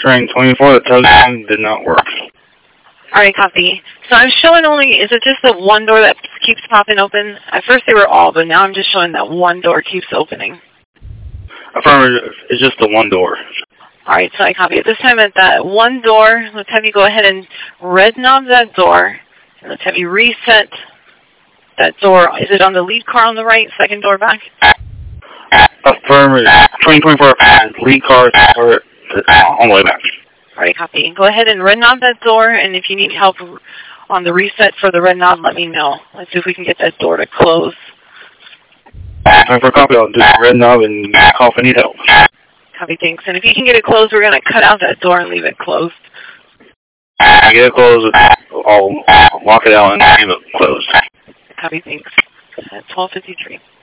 Train 24, the telephone did not work. Alright, copy. So I'm showing only, is it just the one door that keeps popping open? At first they were all, but now I'm just showing that one door keeps opening. Affirmative, it's just the one door. Alright, so I copy. At this time at that one door, let's have you go ahead and red knob that door. And let's have you reset that door. Is it on the lead car on the right, second door back? Affirmative. Train 24, lead car on the way back. Alright, copy. Go ahead and red knob that door, and if you need help on the reset for the red knob, let me know. Let's see if we can get that door to close. Time for a copy. I'll do the red knob and call if I need help. Copy, thanks. And if you can get it closed, we're going to cut out that door and leave it closed. I get it closed, I'll lock it out and leave it closed. Copy, thanks. At 12:53.